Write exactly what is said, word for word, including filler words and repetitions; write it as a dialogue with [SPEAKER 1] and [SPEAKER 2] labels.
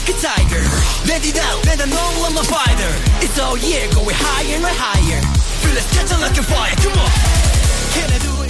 [SPEAKER 1] like a tiger. Let it out, let it know I'm a fighter. It's all yeah, going higher and higher. Feel it catching like a fire, come on. Can I do it?